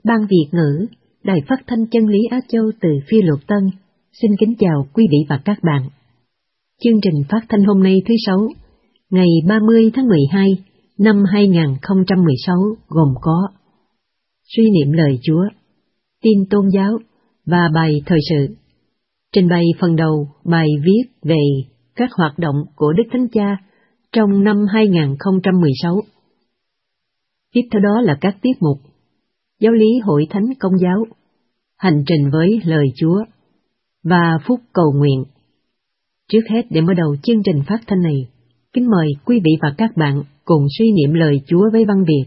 Ban Việt ngữ, Đài Phát thanh Chân lý Á Châu từ Phi Luật Tân, xin kính chào quý vị và các bạn. Chương trình phát thanh hôm nay thứ Sáu, ngày 30 tháng 12 năm 2016 gồm có suy niệm lời Chúa, tin tôn giáo và bài thời sự. Trình bày phần đầu bài viết về các hoạt động của Đức Thánh Cha trong năm 2016. Tiếp theo đó là các tiết mục Giáo lý Hội Thánh Công giáo, Hành trình với lời Chúa và phút cầu nguyện. Trước hết, để mở đầu chương trình phát thanh này, kính mời quý vị và các bạn cùng suy niệm lời Chúa với văn Việt.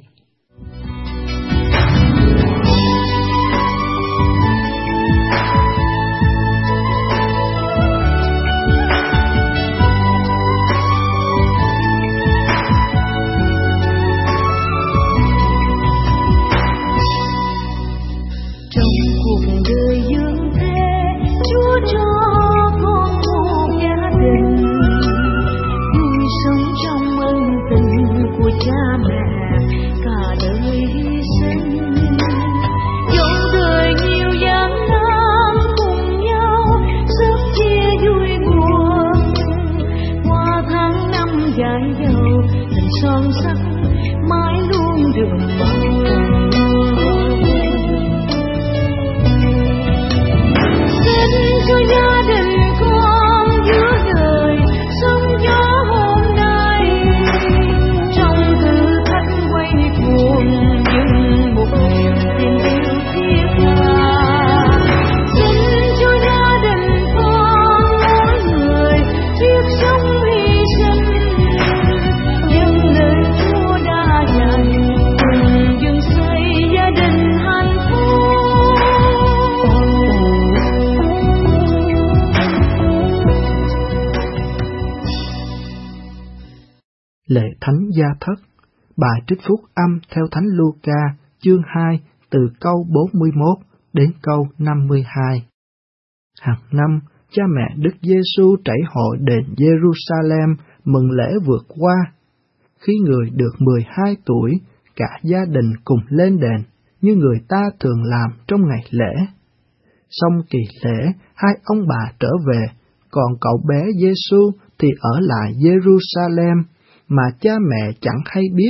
Lễ Thánh Gia Thất, bài trích phúc âm theo Thánh Luca, chương 2, từ câu 41 đến câu 52. Hàng năm, cha mẹ Đức Giêsu trảy hội đền Jerusalem mừng lễ vượt qua. Khi người được 12 tuổi, cả gia đình cùng lên đền, như người ta thường làm trong ngày lễ. Xong kỳ lễ, hai ông bà trở về, còn cậu bé Giêsu thì ở lại Jerusalem, mà cha mẹ chẳng hay biết.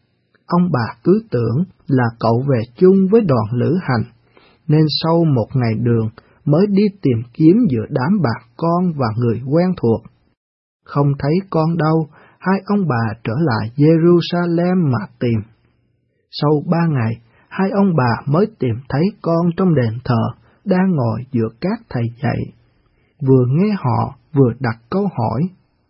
Ông bà cứ tưởng là cậu về chung với đoàn lữ hành, nên sau một ngày đường mới đi tìm kiếm giữa đám bà con và người quen thuộc. Không thấy con đâu, hai ông bà trở lại Jerusalem mà tìm. Sau 3 ngày, hai ông bà mới tìm thấy con trong đền thờ, đang ngồi giữa các thầy dạy, vừa nghe họ vừa đặt câu hỏi.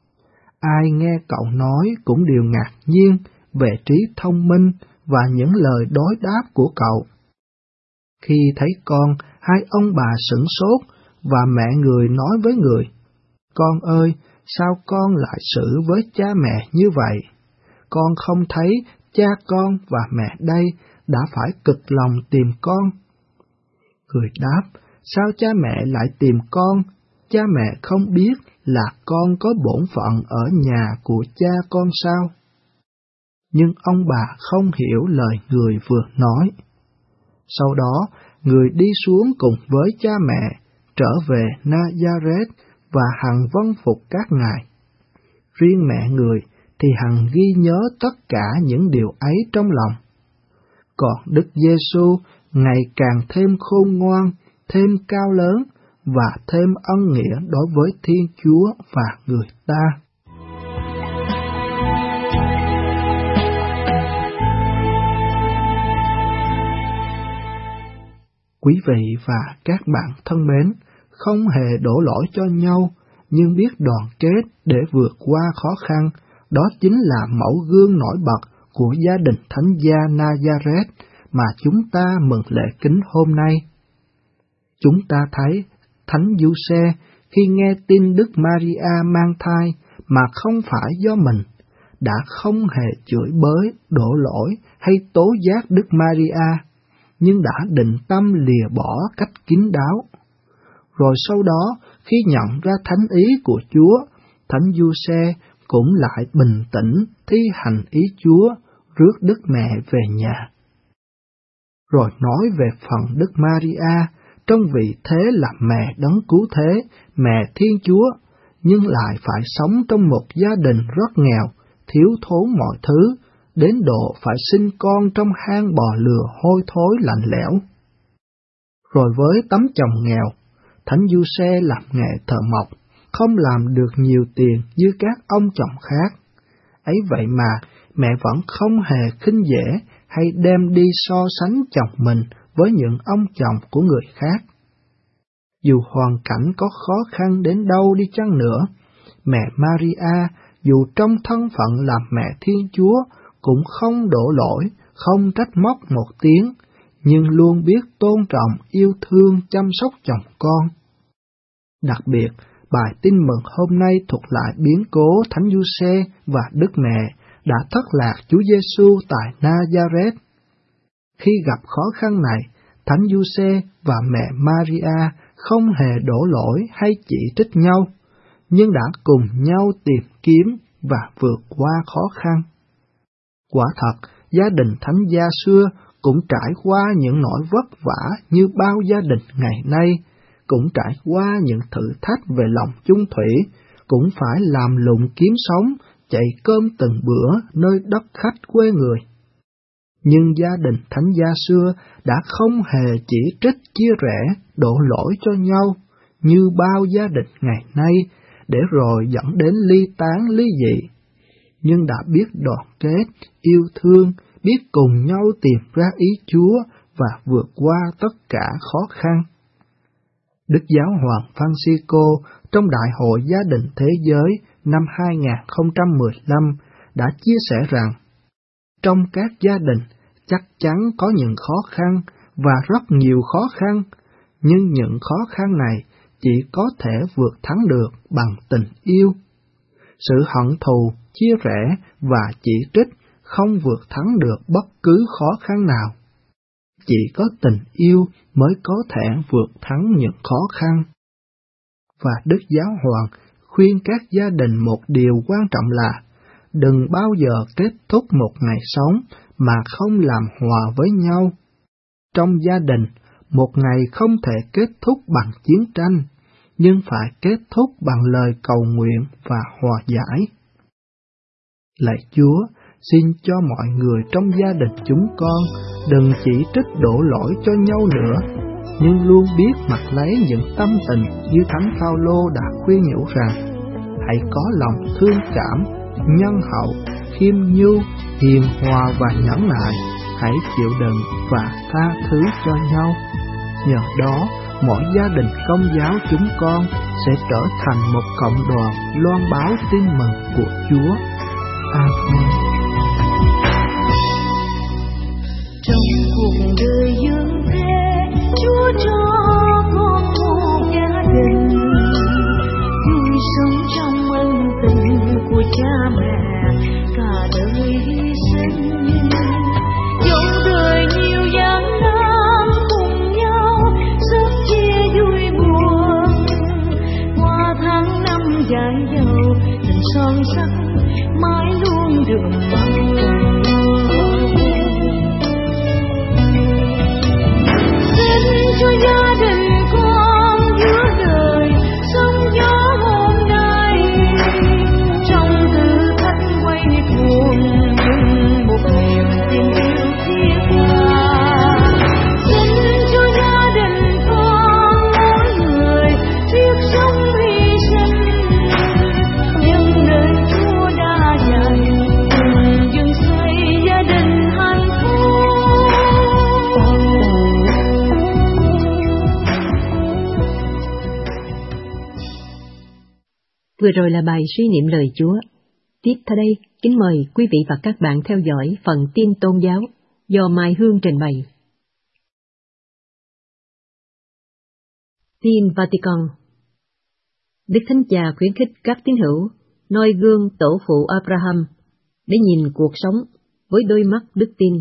Ai nghe cậu nói cũng đều ngạc nhiên về trí thông minh và những lời đối đáp của cậu. Khi thấy con, hai ông bà sửng sốt và mẹ người nói với người: Con ơi, sao con lại xử với cha mẹ như vậy? Con không thấy cha con và mẹ đây đã phải cực lòng tìm con. Người đáp: Sao cha mẹ lại tìm con? Cha mẹ không biết là con có bổn phận ở nhà của cha con sao? Nhưng ông bà không hiểu lời người vừa nói. Sau đó, người đi xuống cùng với cha mẹ, trở về Nazareth và hằng vâng phục các ngài. Riêng mẹ người thì hằng ghi nhớ tất cả những điều ấy trong lòng. Còn Đức Giêsu ngày càng thêm khôn ngoan, thêm cao lớn, và thêm ân nghĩa đối với Thiên Chúa và người ta. Quý vị và các bạn thân mến, không hề đổ lỗi cho nhau, nhưng biết đoàn kết để vượt qua khó khăn, đó chính là mẫu gương nổi bật của gia đình Thánh gia Nazareth mà chúng ta mừng lễ kính hôm nay. Chúng ta thấy Thánh Giuse khi nghe tin Đức Maria mang thai mà không phải do mình, đã không hề chửi bới, đổ lỗi hay tố giác Đức Maria, nhưng đã định tâm lìa bỏ cách kín đáo. Rồi sau đó, khi nhận ra thánh ý của Chúa, Thánh Giuse cũng lại bình tĩnh thi hành ý Chúa, rước Đức Mẹ về nhà. rồi nói về phần Đức Maria trong vị thế là mẹ đấng cứu thế, mẹ Thiên Chúa, nhưng lại phải sống trong một gia đình rất nghèo, thiếu thốn mọi thứ, đến độ phải sinh con trong hang bò lừa hôi thối lạnh lẽo. Rồi với tấm chồng nghèo, Thánh Giuse làm nghề thợ mộc, không làm được nhiều tiền như các ông chồng khác. Ấy vậy mà mẹ vẫn không hề khinh dễ hay đem đi so sánh chồng mình với những ông chồng của người khác. Dù hoàn cảnh có khó khăn đến đâu đi chăng nữa, mẹ Maria, dù trong thân phận làm mẹ Thiên Chúa, cũng không đổ lỗi, không trách móc một tiếng, nhưng luôn biết tôn trọng, yêu thương, chăm sóc chồng con. Đặc biệt, bài tin mừng hôm nay thuộc lại biến cố Thánh Giuse và Đức Mẹ đã thất lạc Chúa Giêsu tại Nazareth. Khi gặp khó khăn này, Thánh Giuse và mẹ Maria không hề đổ lỗi hay chỉ trích nhau, nhưng đã cùng nhau tìm kiếm và vượt qua khó khăn. Quả thật, gia đình Thánh gia xưa cũng trải qua những nỗi vất vả như bao gia đình ngày nay, cũng trải qua những thử thách về lòng chung thủy, cũng phải làm lụng kiếm sống, chạy cơm từng bữa nơi đất khách quê người. Nhưng gia đình Thánh gia xưa đã không hề chỉ trích chia rẽ, đổ lỗi cho nhau, như bao gia đình ngày nay, để rồi dẫn đến ly tán ly dị, nhưng đã biết đoàn kết, yêu thương, biết cùng nhau tìm ra ý Chúa và vượt qua tất cả khó khăn. Đức Giáo hoàng Francisco trong Đại hội Gia đình Thế giới năm 2015 đã chia sẻ rằng, trong các gia đình chắc chắn có những khó khăn và rất nhiều khó khăn, nhưng những khó khăn này chỉ có thể vượt thắng được bằng tình yêu. Sự hận thù, chia rẽ và chỉ trích không vượt thắng được bất cứ khó khăn nào. Chỉ có tình yêu mới có thể vượt thắng những khó khăn. Và Đức Giáo hoàng khuyên các gia đình một điều quan trọng là đừng bao giờ kết thúc một ngày sống mà không làm hòa với nhau. Trong gia đình, một ngày không thể kết thúc bằng chiến tranh, nhưng phải kết thúc bằng lời cầu nguyện và hòa giải. Lạy Chúa, xin cho mọi người trong gia đình chúng con đừng chỉ trích đổ lỗi cho nhau nữa, nhưng luôn biết mặc lấy những tâm tình như Thánh Phaolô đã khuyên nhủ rằng, hãy có lòng thương cảm, nhân hậu, khiêm nhu, hiền hòa và nhẫn nại, hãy chịu đựng và tha thứ cho nhau. Nhờ đó, mỗi gia đình Công giáo chúng con sẽ trở thành một cộng đoàn loan báo tin mừng của Chúa. Amen. Trong cuộc đời dương thế, Chúa cho con một gia đình, vui sống trong ân tình của cha mẹ cả đời hy sinh. Dẫu đời nhiều gian nan cùng nhau, sớm chia vui buồn, qua tháng năm dài dầu, tình son sắc mãi luôn được mong. Cho gia đình con giữa đời sóng gió hôm nay, trong thử thách quay cuồng nhưng một niềm tin yêu thiết tha. Xin cho gia đình con mỗi người biết sống hy sinh, nhưng nơi Chúa đã dạy cùng dựng xây gia đình hạnh phúc. Vừa rồi là bài suy niệm lời Chúa. Tiếp theo đây, kính mời quý vị và các bạn theo dõi phần tin tôn giáo do Mai Hương trình bày. Tin Vatican. Đức Thánh Cha khuyến khích các tín hữu noi gương tổ phụ Abraham để nhìn cuộc sống với đôi mắt đức tin.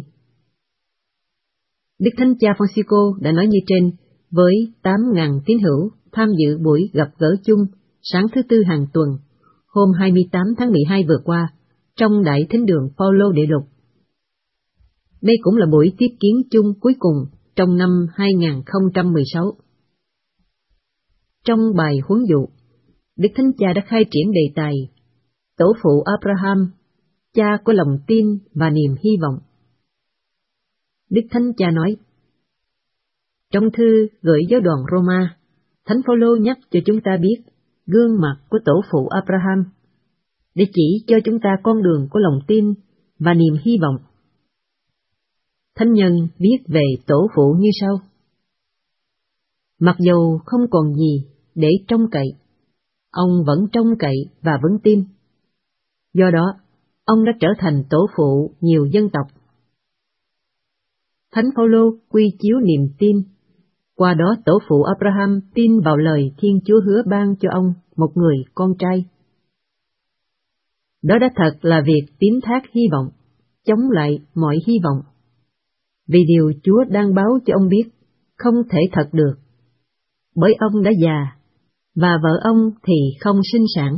Đức Thánh Cha Francisco đã nói như trên với 8.000 tín hữu tham dự buổi gặp gỡ chung sáng thứ Tư hàng tuần, hôm 28 tháng 12 vừa qua, trong Đại Thính đường Phaolô Đệ Lục. Đây cũng là buổi tiếp kiến chung cuối cùng trong năm 2016. Trong bài huấn dụ, Đức Thánh Cha đã khai triển đề tài Tổ phụ Abraham, cha của lòng tin và niềm hy vọng. Đức Thánh Cha nói, trong thư gửi giáo đoàn Roma, Thánh Phaolô nhắc cho chúng ta biết gương mặt của tổ phụ Abraham, để chỉ cho chúng ta con đường của lòng tin và niềm hy vọng. Thánh nhân viết về tổ phụ như sau: mặc dầu không còn gì để trông cậy, ông vẫn trông cậy và vẫn tin. Do đó, ông đã trở thành tổ phụ nhiều dân tộc. Thánh Phaolô quy chiếu niềm tin, qua đó tổ phụ Abraham tin vào lời Thiên Chúa hứa ban cho ông một người con trai. Đó đã thật là việc tín thác hy vọng, chống lại mọi hy vọng, vì điều Chúa đang báo cho ông biết không thể thật được, bởi ông đã già, và vợ ông thì không sinh sản.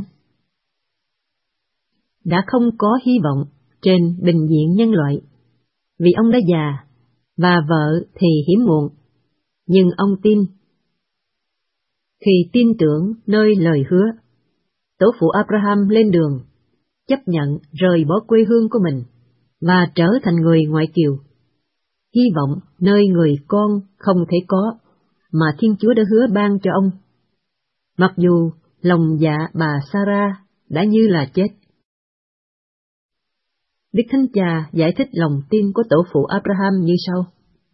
Đã không có hy vọng trên bình diện nhân loại, vì ông đã già, và vợ thì hiếm muộn, nhưng ông tin. Khi tin tưởng nơi lời hứa, tổ phụ Abraham lên đường, chấp nhận rời bỏ quê hương của mình và trở thành người ngoại kiều. Hy vọng nơi người con không thể có mà Thiên Chúa đã hứa ban cho ông, mặc dù lòng dạ bà Sarah đã như là chết. Đức Thánh Cha giải thích lòng tin của tổ phụ Abraham như sau: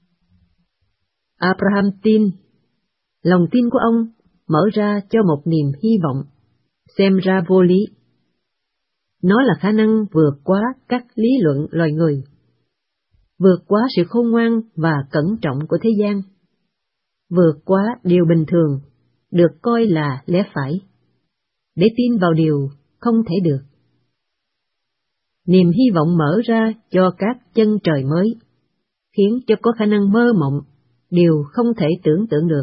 Abraham tin, lòng tin của ông mở ra cho một niềm hy vọng, xem ra vô lý. Nó là khả năng vượt qua các lý luận loài người, vượt qua sự khôn ngoan và cẩn trọng của thế gian, vượt qua điều bình thường được coi là lẽ phải, để tin vào điều không thể được. Niềm hy vọng mở ra cho các chân trời mới, khiến cho có khả năng mơ mộng điều không thể tưởng tượng được.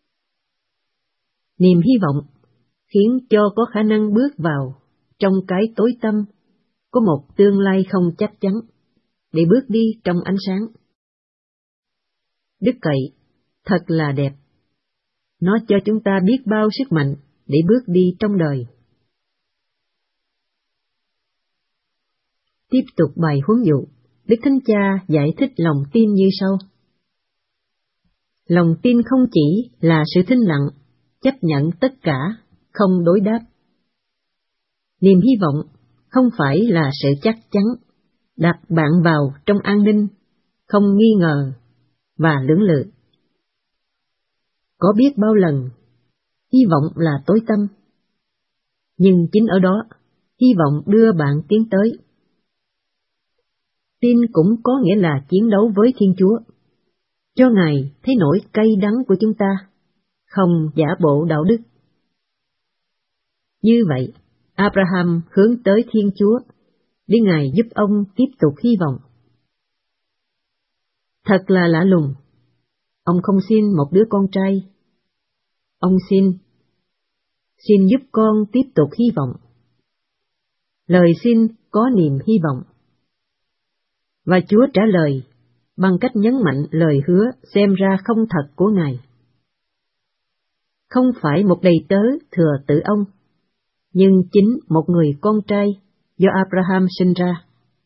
Niềm hy vọng khiến cho có khả năng bước vào trong cái tối tăm có một tương lai không chắc chắn, để bước đi trong ánh sáng. Đức cậy thật là đẹp. Nó cho chúng ta biết bao sức mạnh để bước đi trong đời. Tiếp tục bài huấn dụ, Đức Thánh Cha giải thích lòng tin như sau: lòng tin không chỉ là sự thinh lặng, chấp nhận tất cả, không đối đáp. Niềm hy vọng không phải là sự chắc chắn, đặt bạn vào trong an ninh, không nghi ngờ và lưỡng lự. Có biết bao lần, hy vọng là tối tăm, nhưng chính ở đó, hy vọng đưa bạn tiến tới. Tin cũng có nghĩa là chiến đấu với Thiên Chúa, cho Ngài thấy nỗi cay đắng của chúng ta, không giả bộ đạo đức. Như vậy, Abraham hướng tới Thiên Chúa, để Ngài giúp ông tiếp tục hy vọng. Thật là lạ lùng, ông không xin một đứa con trai. Ông xin giúp con tiếp tục hy vọng. Lời xin có niềm hy vọng. Và Chúa trả lời bằng cách nhấn mạnh lời hứa xem ra không thật của Ngài. Không phải một đầy tớ thừa tự ông, nhưng chính một người con trai do Abraham sinh ra.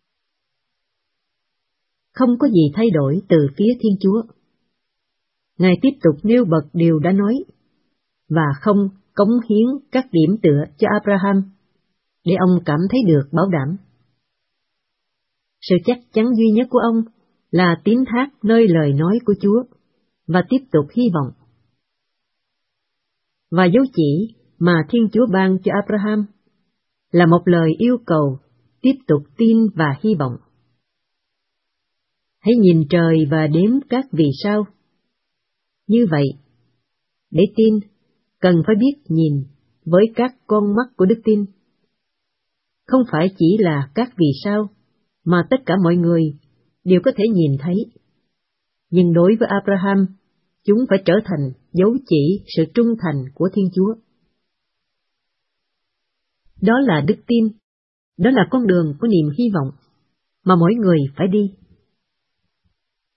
Không có gì thay đổi từ phía Thiên Chúa. Ngài tiếp tục nêu bật điều đã nói, và không cống hiến các điểm tựa cho Abraham, để ông cảm thấy được bảo đảm. Sự chắc chắn duy nhất của ông là tín thác nơi lời nói của Chúa, và tiếp tục hy vọng. Và dấu chỉ mà Thiên Chúa ban cho Abraham là một lời yêu cầu tiếp tục tin và hy vọng. Hãy nhìn trời và đếm các vì sao. Như vậy, để tin, cần phải biết nhìn với các con mắt của đức tin. Không phải chỉ là các vì sao, mà tất cả mọi người đều có thể nhìn thấy. Nhưng đối với Abraham, chúng phải trở thành dấu chỉ sự trung thành của Thiên Chúa. Đó là đức tin, đó là con đường của niềm hy vọng mà mỗi người phải đi.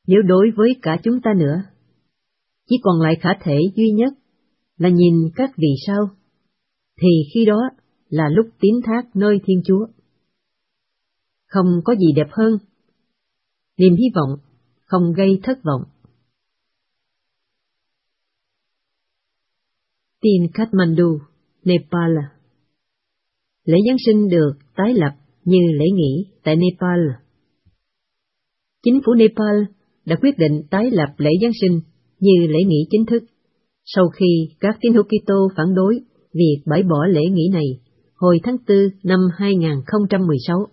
Nếu đối với cả chúng ta nữa, chỉ còn lại khả thể duy nhất là nhìn các vì sao, thì khi đó là lúc tín thác nơi Thiên Chúa. Không có gì đẹp hơn. Niềm hy vọng không gây thất vọng. Tin Kathmandu, Nepal. Lễ Giáng sinh được tái lập như lễ nghỉ tại Nepal. Chính phủ Nepal đã quyết định tái lập lễ Giáng sinh như lễ nghỉ chính thức, sau khi các tín hữu Kitô phản đối việc bãi bỏ lễ nghỉ này hồi tháng 4 năm 2016.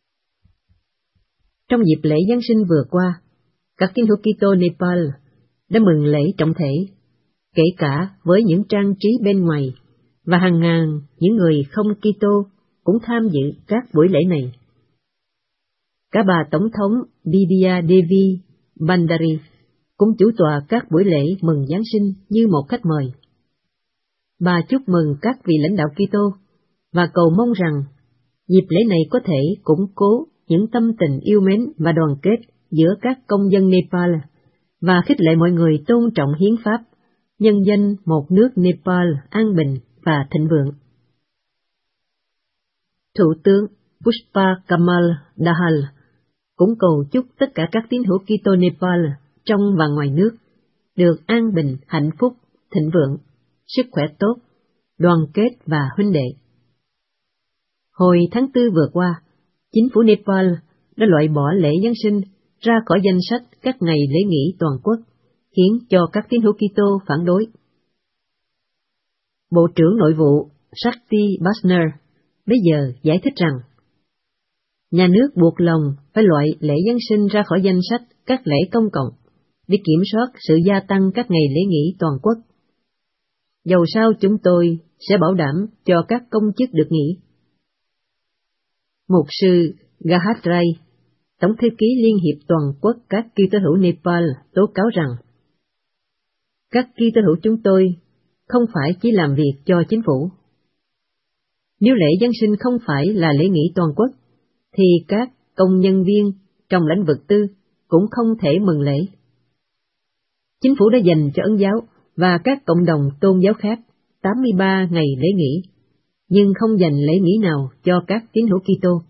Trong dịp lễ Giáng sinh vừa qua, các tín hữu Kitô Nepal đã mừng lễ trọng thể, kể cả với những trang trí bên ngoài, và hàng ngàn những người không Kitô cũng tham dự các buổi lễ này. Cả bà Tổng thống Bidya Devi Bhandari cũng chủ tọa các buổi lễ mừng Giáng sinh như một khách mời. Bà chúc mừng các vị lãnh đạo Kitô và cầu mong rằng dịp lễ này có thể củng cố những tâm tình yêu mến và đoàn kết giữa các công dân Nepal và khích lệ mọi người tôn trọng hiến pháp, nhân danh một nước Nepal an bình và thịnh vượng. Thủ tướng Pushpa Kamal Dahal cũng cầu chúc tất cả các tín hữu Kitô Nepal trong và ngoài nước được an bình, hạnh phúc, thịnh vượng, sức khỏe tốt, đoàn kết và huynh đệ. Hồi tháng 4 vừa qua, chính phủ Nepal đã loại bỏ lễ Giáng sinh ra khỏi danh sách các ngày lễ nghỉ toàn quốc, khiến cho các tín hữu Kitô phản đối. Bộ trưởng Nội vụ Shakti Bhattner bây giờ giải thích rằng, nhà nước buộc lòng phải loại lễ Giáng sinh ra khỏi danh sách các lễ công cộng để kiểm soát sự gia tăng các ngày lễ nghỉ toàn quốc. Dầu sao chúng tôi sẽ bảo đảm cho các công chức được nghỉ. Mục sư Gahat Rai, Tổng thư ký Liên hiệp Toàn quốc các Kitô hữu Nepal tố cáo rằng, các Kitô hữu chúng tôi không phải chỉ làm việc cho chính phủ. Nếu lễ Giáng sinh không phải là lễ nghỉ toàn quốc, thì các công nhân viên trong lĩnh vực tư cũng không thể mừng lễ. Chính phủ đã dành cho Ấn giáo và các cộng đồng tôn giáo khác 83 ngày lễ nghỉ, nhưng không dành lễ nghỉ nào cho các tín hữu Kitô.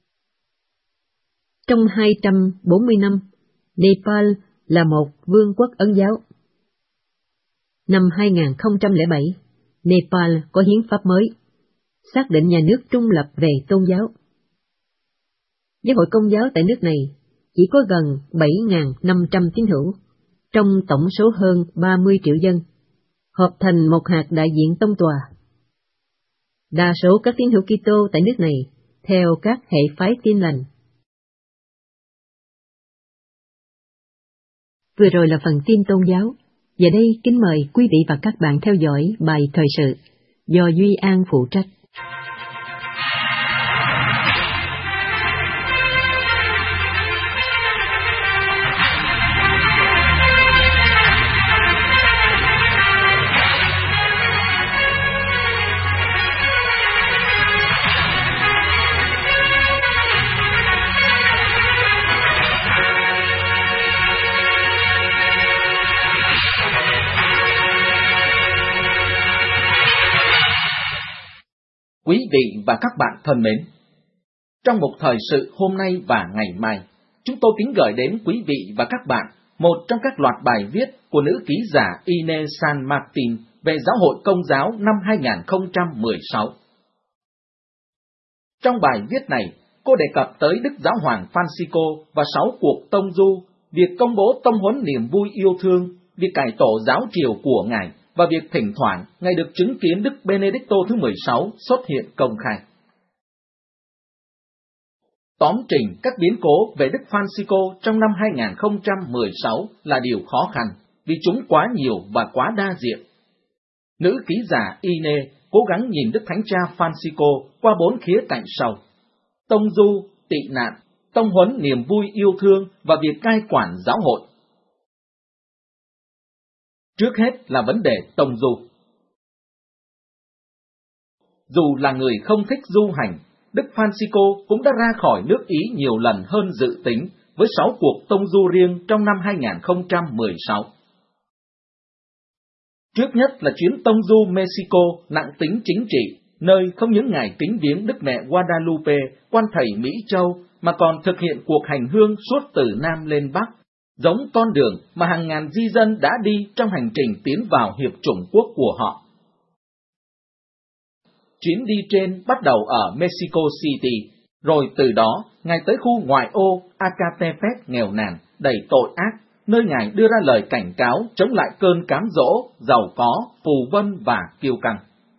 Trong 240 năm, Nepal là một vương quốc Ấn giáo. Năm 2007, Nepal có hiến pháp mới, xác định nhà nước trung lập về tôn giáo. Giáo hội Công giáo tại nước này chỉ có gần 7.500 tín hữu, trong tổng số hơn 30 triệu dân, hợp thành một hạt đại diện tông tòa. Đa số các tín hữu Kitô tại nước này theo các hệ phái Tin lành. Vừa rồi là phần tin tôn giáo. Giờ đây kính mời quý vị và các bạn theo dõi bài thời sự do Duy An phụ trách. Quý vị và các bạn thân mến, trong một thời sự hôm nay và ngày mai, chúng tôi kính gửi đến quý vị và các bạn một trong các loạt bài viết của nữ ký giả Ines San Martin về Giáo hội Công giáo năm 2016. Trong bài viết này, cô đề cập tới Đức Giáo hoàng Francisco và 6 cuộc tông du, việc công bố tông huấn niềm vui yêu thương, việc cải tổ giáo triều của Ngài, và việc thỉnh thoảng Ngài được chứng kiến Đức Benedicto thứ 16 xuất hiện công khai. Tóm trình các biến cố về Đức Francisco trong năm 2016 là điều khó khăn, vì chúng quá nhiều và quá đa diện. Nữ ký giả Ine cố gắng nhìn Đức Thánh Cha Francisco qua 4 khía cạnh sau: tông du, tị nạn, tông huấn niềm vui yêu thương và việc cai quản giáo hội. Trước hết là vấn đề tông du. Dù là người không thích du hành, Đức Francisco cũng đã ra khỏi nước Ý nhiều lần hơn dự tính với 6 cuộc tông du riêng trong năm 2016. Trước nhất là chuyến tông du Mexico nặng tính chính trị, nơi không những Ngài kính viếng Đức Mẹ Guadalupe, quan thầy Mỹ Châu, mà còn thực hiện cuộc hành hương suốt từ Nam lên Bắc, giống con đường mà hàng ngàn di dân đã đi trong hành trình tiến vào hiệp chủng quốc của họ. Chuyến đi trên bắt đầu ở Mexico City, rồi từ đó Ngài tới khu ngoại ô Ecatepec nghèo nàn, đầy tội ác, nơi Ngài đưa ra lời cảnh cáo chống lại cơn cám dỗ, giàu có, phù vân và kiêu căng.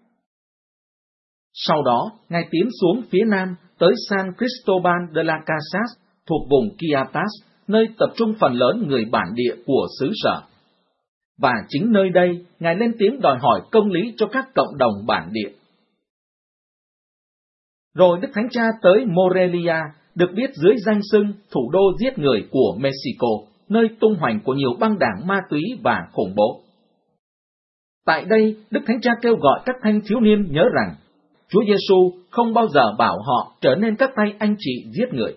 Sau đó, Ngài tiến xuống phía nam tới San Cristobal de las Casas thuộc vùng Chiapas, nơi tập trung phần lớn người bản địa của xứ sở. Và chính nơi đây, Ngài lên tiếng đòi hỏi công lý cho các cộng đồng bản địa. Rồi Đức Thánh Cha tới Morelia, được biết dưới danh xưng thủ đô giết người của Mexico, nơi tung hoành của nhiều băng đảng ma túy và khủng bố. Tại đây, Đức Thánh Cha kêu gọi các thanh thiếu niên nhớ rằng, Chúa Giêsu không bao giờ bảo họ trở nên các tay anh chị giết người.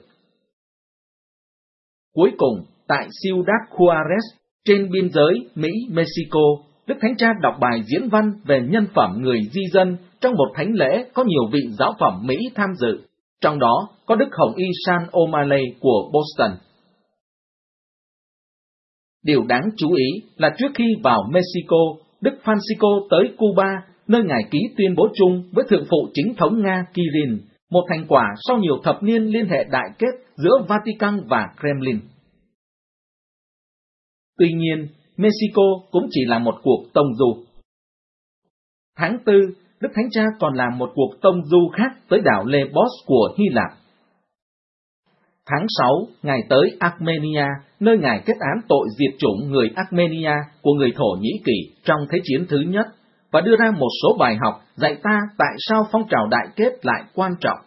Cuối cùng, tại Ciudad Juárez, trên biên giới Mỹ-Mexico, Đức Thánh Cha đọc bài diễn văn về nhân phẩm người di dân trong một thánh lễ có nhiều vị giáo phẩm Mỹ tham dự, trong đó có Đức Hồng Y Sean O'Malley của Boston. Điều đáng chú ý là trước khi vào Mexico, Đức Francisco tới Cuba, nơi Ngài ký tuyên bố chung với Thượng phụ Chính thống Nga Kirin, một thành quả sau nhiều thập niên liên hệ đại kết giữa Vatican và Kremlin. Tuy nhiên, Mexico cũng chỉ là một cuộc tông du. Tháng 4, Đức Thánh Cha còn làm một cuộc tông du khác tới đảo Lesbos của Hy Lạp. Tháng 6, Ngài tới Armenia, nơi Ngài kết án tội diệt chủng người Armenia của người Thổ Nhĩ Kỳ trong Thế chiến thứ nhất, và đưa ra một số bài học dạy ta tại sao phong trào đại kết lại quan trọng.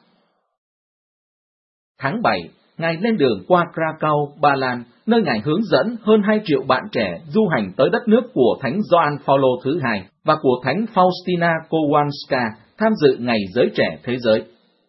Tháng 7, Ngài lên đường qua Krakow, Ba Lan, nơi Ngài hướng dẫn hơn 2 triệu bạn trẻ du hành tới đất nước của Thánh Gioan Phaolô thứ hai và của Thánh Faustina Kowalska tham dự Ngày Giới Trẻ Thế Giới.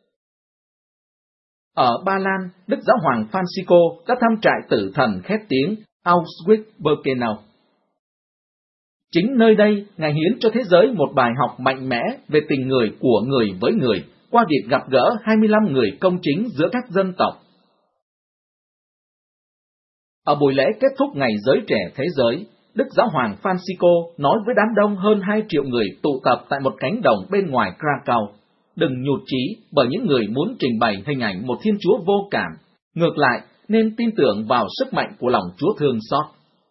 Ở Ba Lan, Đức Giáo hoàng Francisco đã thăm trại tử thần khét tiếng Auschwitz-Birkenau. Chính nơi đây, Ngài hiến cho thế giới một bài học mạnh mẽ về tình người của người với người, qua việc gặp gỡ 25 người công chính giữa các dân tộc. Ở buổi lễ kết thúc Ngày Giới Trẻ Thế Giới, Đức Giáo hoàng Francisco nói với đám đông hơn 2 triệu người tụ tập tại một cánh đồng bên ngoài Krakow, đừng nhụt chí bởi những người muốn trình bày hình ảnh một Thiên Chúa vô cảm, ngược lại nên tin tưởng vào sức mạnh của lòng Chúa thương xót.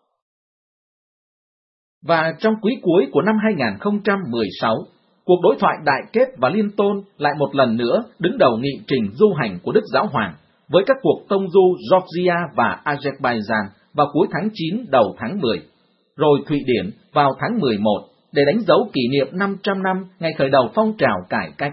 Và trong quý cuối của năm 2016, cuộc đối thoại đại kết và liên tôn lại một lần nữa đứng đầu nghị trình du hành của Đức Giáo hoàng, với các cuộc tông du Georgia và Azerbaijan vào cuối tháng 9 đầu tháng 10, rồi Thụy Điển vào tháng 11 để đánh dấu kỷ niệm 500 năm ngày khởi đầu phong trào cải cách.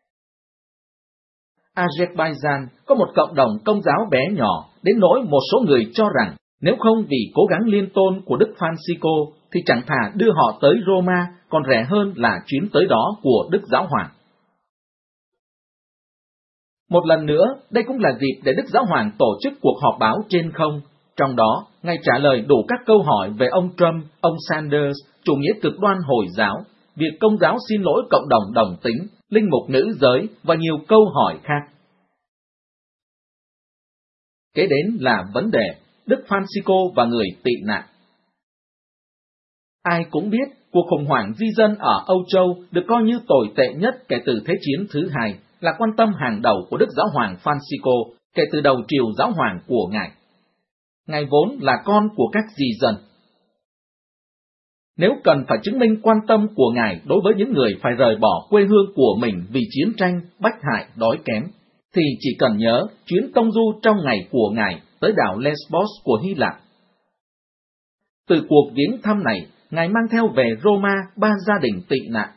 Azerbaijan có một cộng đồng Công giáo bé nhỏ đến nỗi một số người cho rằng nếu không vì cố gắng liên tôn của Đức Francisco thì chẳng thà đưa họ tới Roma còn rẻ hơn là chuyến tới đó của Đức Giáo hoàng. Một lần nữa, đây cũng là dịp để Đức Giáo hoàng tổ chức cuộc họp báo trên không, trong đó Ngài trả lời đủ các câu hỏi về ông Trump, ông Sanders, chủ nghĩa cực đoan Hồi giáo, việc Công giáo xin lỗi cộng đồng đồng tính, linh mục nữ giới và nhiều câu hỏi khác. Kế đến là vấn đề Đức Francisco và người tị nạn. Ai cũng biết cuộc khủng hoảng di dân ở Âu Châu được coi như tồi tệ nhất kể từ Thế chiến thứ hai, là quan tâm hàng đầu của Đức Giáo hoàng Francisco kể từ đầu triều giáo hoàng của Ngài. Ngài vốn là con của các di dân. Nếu cần phải chứng minh quan tâm của Ngài đối với những người phải rời bỏ quê hương của mình vì chiến tranh, bách hại, đói kém, thì chỉ cần nhớ chuyến tông du trong ngày của Ngài tới đảo Lesbos của Hy Lạp. Từ cuộc viếng thăm này, Ngài mang theo về Roma 3 gia đình tị nạn.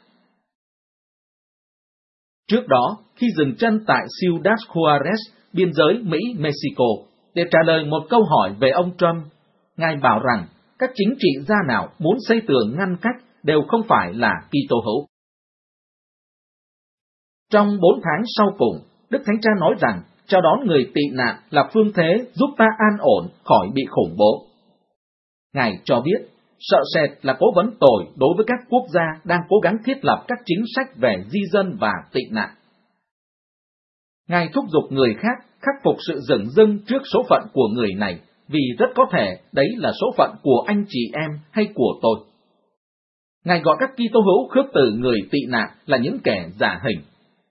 Trước đó, khi dừng chân tại Ciudad Juárez, biên giới Mỹ-Mexico, để trả lời một câu hỏi về ông Trump, Ngài bảo rằng các chính trị gia nào muốn xây tường ngăn cách đều không phải là Kitô hữu. Trong 4 tháng sau cùng, Đức Thánh Cha nói rằng chào đón người tị nạn là phương thế giúp ta an ổn khỏi bị khủng bố. Ngài cho biết, sợ sệt là cố vấn tồi đối với các quốc gia đang cố gắng thiết lập các chính sách về di dân và tị nạn. Ngài thúc giục người khác khắc phục sự dửng dưng trước số phận của người này, vì rất có thể đấy là số phận của anh chị em hay của tôi. Ngài gọi các Kitô hữu khước từ người tị nạn là những kẻ giả hình.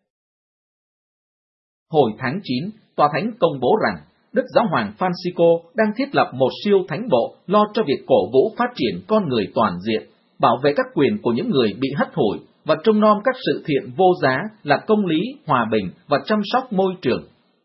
Hồi tháng 9, Tòa Thánh công bố rằng Đức Giáo hoàng Francisco đang thiết lập một siêu thánh bộ lo cho việc cổ vũ phát triển con người toàn diện, bảo vệ các quyền của những người bị hất hủi và trông nom các sự thiện vô giá là công lý, hòa bình và chăm sóc môi trường.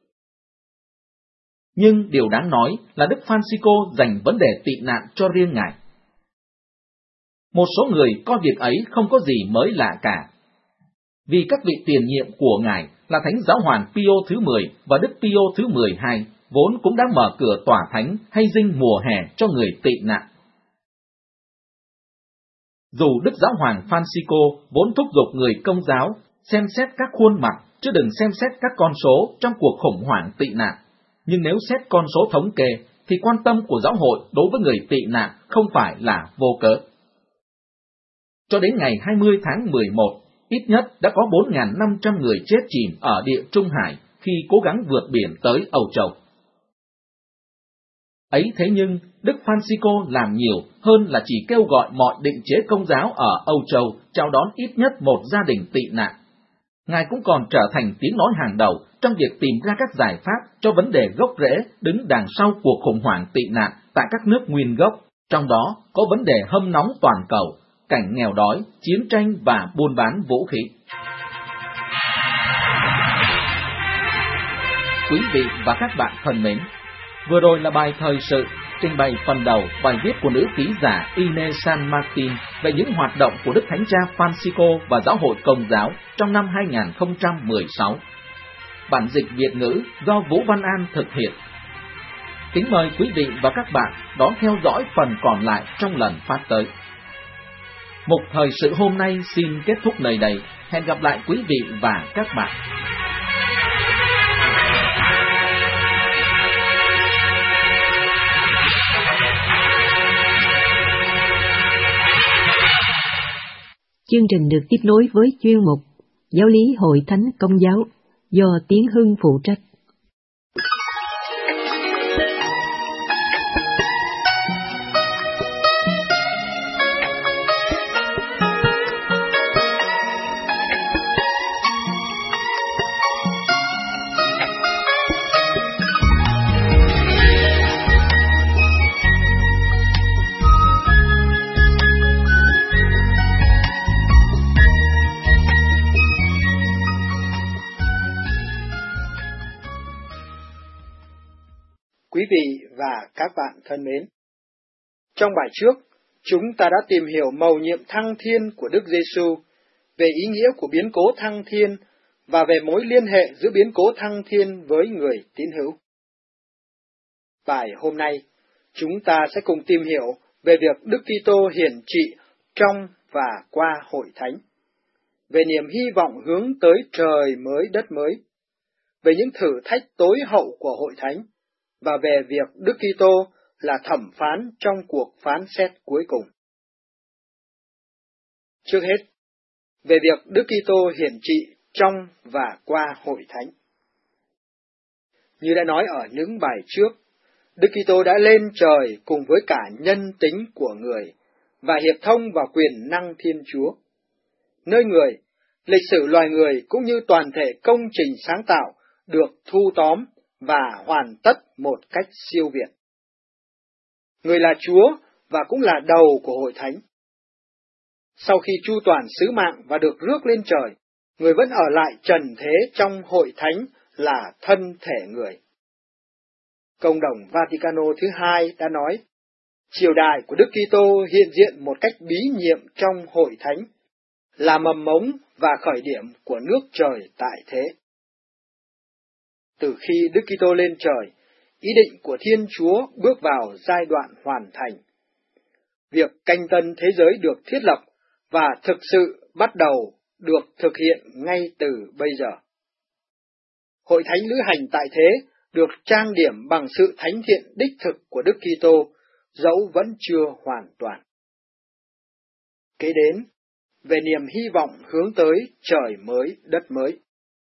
Nhưng điều đáng nói là Đức Francisco dành vấn đề tị nạn cho riêng Ngài. Một số người coi việc ấy không có gì mới lạ cả, vì các vị tiền nhiệm của Ngài là Thánh Giáo hoàng Pio thứ 10 và Đức Pio thứ 12 vốn cũng đã mở cửa tòa thánh hay dinh mùa hè cho người tị nạn. Dù Đức Giáo hoàng Francisco vốn thúc giục người Công giáo xem xét các khuôn mặt chứ đừng xem xét các con số trong cuộc khủng hoảng tị nạn, nhưng nếu xét con số thống kê thì quan tâm của giáo hội đối với người tị nạn không phải là vô cớ. Cho đến ngày 20 tháng 11, ít nhất đã có 4.500 người chết chìm ở Địa Trung Hải khi cố gắng vượt biển tới Âu Châu. Ấy thế nhưng, Đức Francisco làm nhiều hơn là chỉ kêu gọi mọi định chế Công giáo ở Âu Châu chào đón ít nhất một gia đình tị nạn. Ngài cũng còn trở thành tiếng nói hàng đầu trong việc tìm ra các giải pháp cho vấn đề gốc rễ đứng đằng sau cuộc khủng hoảng tị nạn tại các nước nguyên gốc, trong đó có vấn đề hâm nóng toàn cầu, cảnh nghèo đói, chiến tranh và buôn bán vũ khí. Quý vị và các bạn thân mến, vừa rồi là bài thời sự trình bày phần đầu bài viết của nữ ký giả Inés San Martin về những hoạt động của Đức Thánh Cha Francisco và Giáo hội Công giáo trong năm 2016. Bản dịch Việt ngữ do Vũ Văn An thực hiện. Kính mời quý vị và các bạn đón theo dõi phần còn lại trong lần phát tới. Mục thời sự hôm nay xin kết thúc nơi đây. Hẹn gặp lại quý vị và các bạn. Chương trình được tiếp nối với chuyên mục Giáo lý Hội Thánh Công giáo do Tiến Hưng phụ trách. Quý vị và các bạn thân mến, trong bài trước, chúng ta đã tìm hiểu mầu nhiệm thăng thiên của Đức Giêsu, về ý nghĩa của biến cố thăng thiên và về mối liên hệ giữa biến cố thăng thiên với người tín hữu. Bài hôm nay, chúng ta sẽ cùng tìm hiểu về việc Đức Kitô hiển trị trong và qua hội thánh, về niềm hy vọng hướng tới trời mới đất mới, về những thử thách tối hậu của hội thánh, và về việc Đức Kitô là thẩm phán trong cuộc phán xét cuối cùng. Trước hết, về việc Đức Kitô hiển trị trong và qua hội thánh. Như đã nói ở những bài trước, Đức Kitô đã lên trời cùng với cả nhân tính của người và hiệp thông vào quyền năng Thiên Chúa. Nơi người, lịch sử loài người cũng như toàn thể công trình sáng tạo được thu tóm và hoàn tất một cách siêu việt. Người là Chúa và cũng là đầu của hội thánh. Sau khi chu toàn sứ mạng và được rước lên trời, người vẫn ở lại trần thế trong hội thánh là thân thể người. Công đồng Vaticano thứ hai đã nói, triều đại của Đức Kitô hiện diện một cách bí nhiệm trong hội thánh, là mầm mống và khởi điểm của nước trời tại thế. Từ khi Đức Kitô lên trời, ý định của Thiên Chúa bước vào giai đoạn hoàn thành. Việc canh tân thế giới được thiết lập và thực sự bắt đầu được thực hiện ngay từ bây giờ. Hội thánh lữ hành tại thế được trang điểm bằng sự thánh thiện đích thực của Đức Kitô, dẫu vẫn chưa hoàn toàn. Kế đến, về niềm hy vọng hướng tới trời mới, đất mới.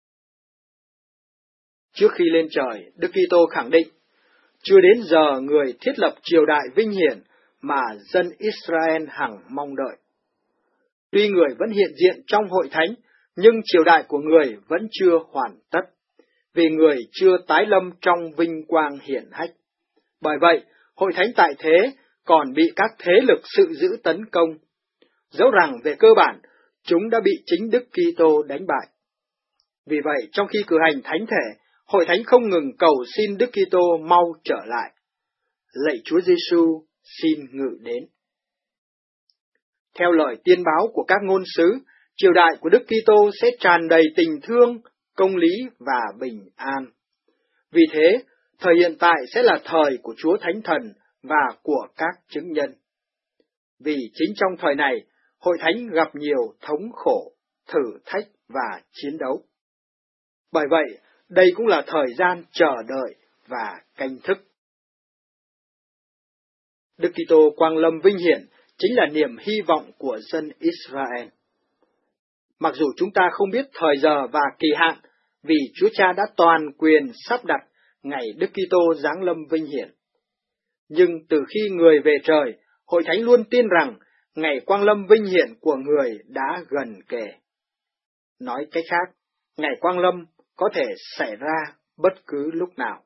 Trước khi lên trời, Đức Kitô khẳng định, chưa đến giờ người thiết lập triều đại vinh hiển mà dân Israel hằng mong đợi. Tuy người vẫn hiện diện trong hội thánh, nhưng triều đại của người vẫn chưa hoàn tất, vì người chưa tái lâm trong vinh quang hiển hách. Bởi vậy, hội thánh tại thế còn bị các thế lực sự dữ tấn công, dẫu rằng về cơ bản, chúng đã bị chính Đức Kitô đánh bại. Vì vậy, trong khi cử hành thánh thể, hội thánh không ngừng cầu xin Đức Kitô mau trở lại. Lạy Chúa Giêsu, xin ngự đến. Theo lời tiên báo của các ngôn sứ, triều đại của Đức Kitô sẽ tràn đầy tình thương, công lý và bình an. Vì thế, thời hiện tại sẽ là thời của Chúa Thánh Thần và của các chứng nhân. Vì chính trong thời này, hội thánh gặp nhiều thống khổ, thử thách và chiến đấu. Bởi vậy, đây cũng là thời gian chờ đợi và canh thức. Đức Kitô quang lâm vinh hiển chính là niềm hy vọng của dân Israel. Mặc dù chúng ta không biết thời giờ và kỳ hạn, vì Chúa Cha đã toàn quyền sắp đặt ngày Đức Kitô giáng lâm vinh hiển. Nhưng từ khi người về trời, hội thánh luôn tin rằng ngày quang lâm vinh hiển của người đã gần kề. Nói cách khác, ngày quang lâm có thể xảy ra bất cứ lúc nào.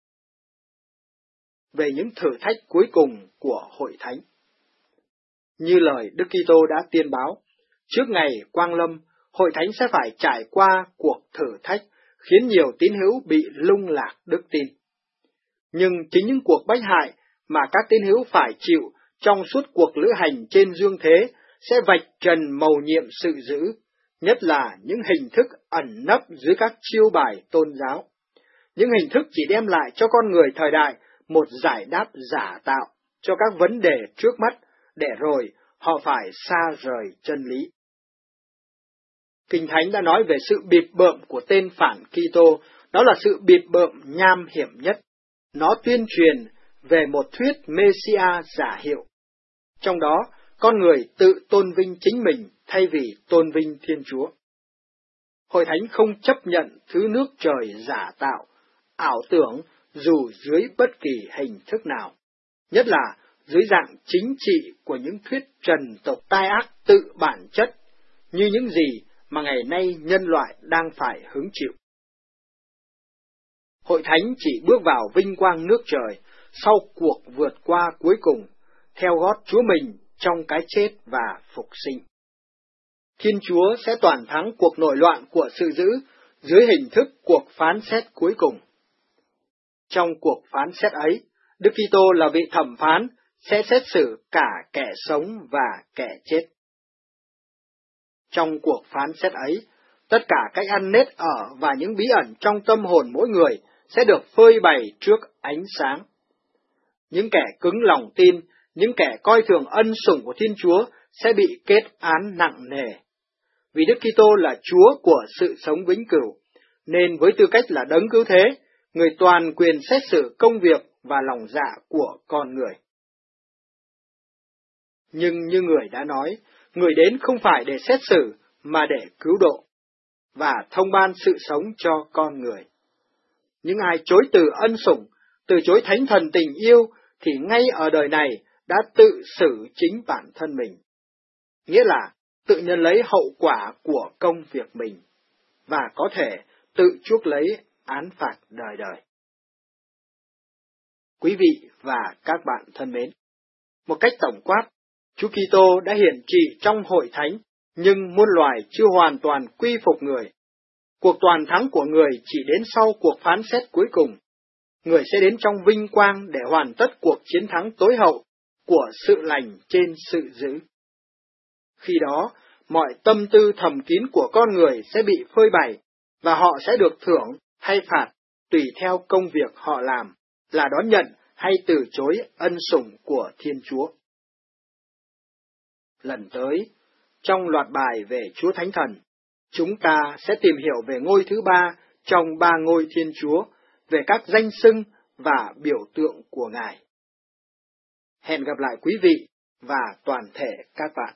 Về những thử thách cuối cùng của hội thánh. Như lời Đức Kitô đã tiên báo, trước ngày quang lâm, hội thánh sẽ phải trải qua cuộc thử thách khiến nhiều tín hữu bị lung lạc đức tin. Nhưng chính những cuộc bách hại mà các tín hữu phải chịu trong suốt cuộc lữ hành trên dương thế sẽ vạch trần mầu nhiệm sự dữ, nhất là những hình thức ẩn nấp dưới các chiêu bài tôn giáo. Những hình thức chỉ đem lại cho con người thời đại một giải đáp giả tạo cho các vấn đề trước mắt, để rồi họ phải xa rời chân lý. Kinh Thánh đã nói về sự bịp bợm của tên phản Kitô, đó là sự bịp bợm nham hiểm nhất. Nó tuyên truyền về một thuyết Messiah giả hiệu. Trong đó, con người tự tôn vinh chính mình thay vì tôn vinh Thiên Chúa. Hội thánh không chấp nhận thứ nước trời giả tạo, ảo tưởng dù dưới bất kỳ hình thức nào, nhất là dưới dạng chính trị của những thuyết trần tục tai ác tự bản chất, như những gì mà ngày nay nhân loại đang phải hứng chịu. Hội thánh chỉ bước vào vinh quang nước trời sau cuộc vượt qua cuối cùng, theo gót Chúa mình trong cái chết và phục sinh. Thiên Chúa sẽ toàn thắng cuộc nội loạn của sự dữ dưới hình thức cuộc phán xét cuối cùng. Trong cuộc phán xét ấy, Đức Kitô là vị thẩm phán sẽ xét xử cả kẻ sống và kẻ chết. Trong cuộc phán xét ấy, tất cả cách ăn nết ở và những bí ẩn trong tâm hồn mỗi người sẽ được phơi bày trước ánh sáng. Những kẻ cứng lòng tin, những kẻ coi thường ân sủng của Thiên Chúa sẽ bị kết án nặng nề. Vì Đức Kitô là Chúa của sự sống vĩnh cửu, nên với tư cách là đấng cứu thế, người toàn quyền xét xử công việc và lòng dạ của con người. Nhưng như người đã nói, người đến không phải để xét xử mà để cứu độ và thông ban sự sống cho con người. Những ai chối từ ân sủng, từ chối thánh thần tình yêu thì ngay ở đời này đã tự xử chính bản thân mình. Nghĩa là tự nhận lấy hậu quả của công việc mình và có thể tự chuốc lấy án phạt đời đời. Quý vị và các bạn thân mến, một cách tổng quát, Chúa Kitô đã hiển trị trong hội thánh, nhưng muôn loài chưa hoàn toàn quy phục người. Cuộc toàn thắng của người chỉ đến sau cuộc phán xét cuối cùng. Người sẽ đến trong vinh quang để hoàn tất cuộc chiến thắng tối hậu của sự lành trên sự dữ. Khi đó, mọi tâm tư thầm kín của con người sẽ bị phơi bày, và họ sẽ được thưởng hay phạt tùy theo công việc họ làm, là đón nhận hay từ chối ân sủng của Thiên Chúa. Lần tới, trong loạt bài về Chúa Thánh Thần, chúng ta sẽ tìm hiểu về ngôi thứ ba trong ba ngôi Thiên Chúa về các danh xưng và biểu tượng của Ngài. Hẹn gặp lại quý vị và toàn thể các bạn.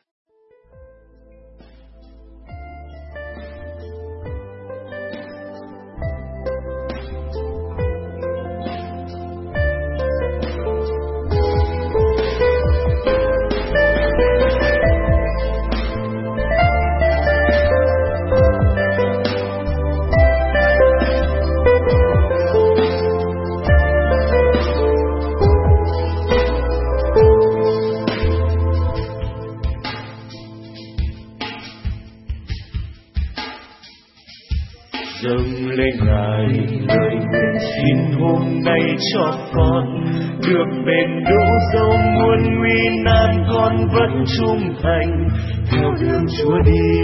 Dâng lên Ngài lời nguyện xin hôm nay cho con được bền đỗ dẫu muôn nguy nan, con vẫn trung thành theo đường Chúa đi.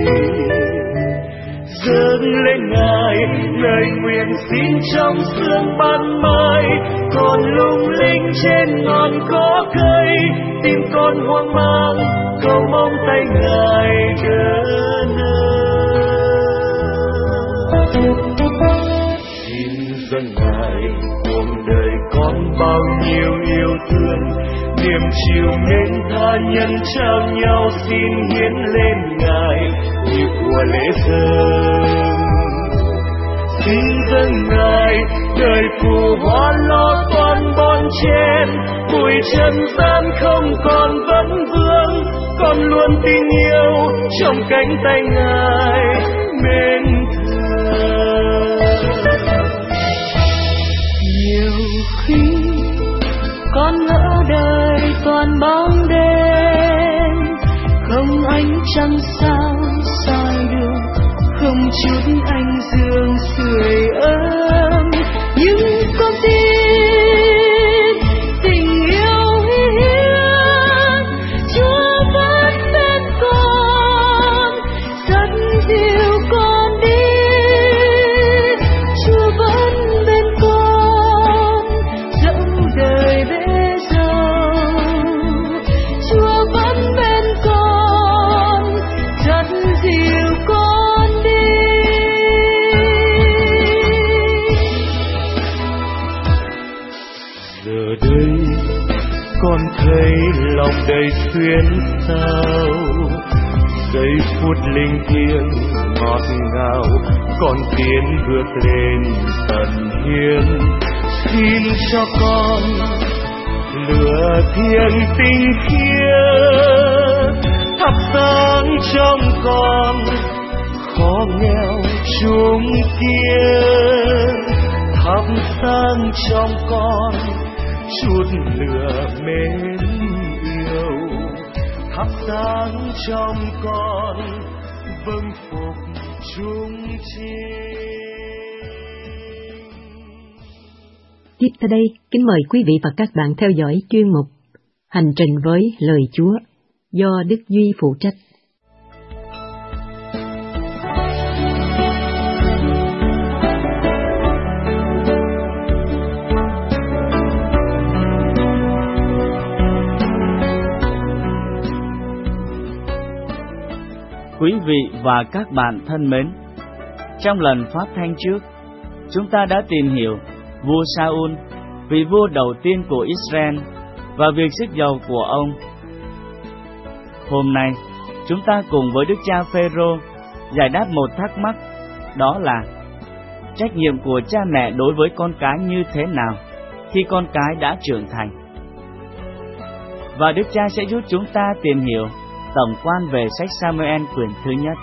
Dâng lên Ngài lời nguyện xin trong sương ban mai, con lung linh trên ngọn cỏ cây, tim con hoang mang cầu mong tay Ngài đỡ nâng. Xin dâng Ngài cuộc đời con bao nhiêu yêu thương, niềm chiều mến tha nhân trao nhau xin hiến lên Ngài như của lễ dâng. Xin dâng Ngài đời phù hoa lo toan bon chen, bụi trần gian không còn vấn vương, con luôn tin yêu trong cánh tay Ngài mến thương. Nhiều khi con ngỡ đời toàn bóng đêm, không ánh trăng sao soi đường, không chút ánh dương sưởi ấm, nhưng con tin tình yêu hiến Chúa vẫn bên con, dẫn dìu con đi. Chúa vẫn bên con dẫu đời bể dâu, Chúa vẫn bên con dẫn dìu con đi. Giờ đây con thấy lòng đầy xuyên sao, giây phút linh thiêng ngọt ngào, con tiến bước lên tận hiên. Xin cho con lửa thiêng tinh khiết, thắp sáng trong con khó nghèo chung kia, thắp sáng trong con chút lửa mến yêu, thắp sáng trong con vâng phục chung chính. Tiếp theo đây, kính mời quý vị và các bạn theo dõi chuyên mục Hành trình với lời Chúa do Đức Duy phụ trách. Quý vị và các bạn thân mến, trong lần phát thanh trước, chúng ta đã tìm hiểu vua Sa-ul, vị vua đầu tiên của Israel, và việc sức giàu của ông. Hôm nay, chúng ta cùng với Đức cha Phêrô giải đáp một thắc mắc, đó là trách nhiệm của cha mẹ đối với con cái như thế nào khi con cái đã trưởng thành. Và Đức cha sẽ giúp chúng ta tìm hiểu tổng quan về sách Sa-muel quyển thứ nhất.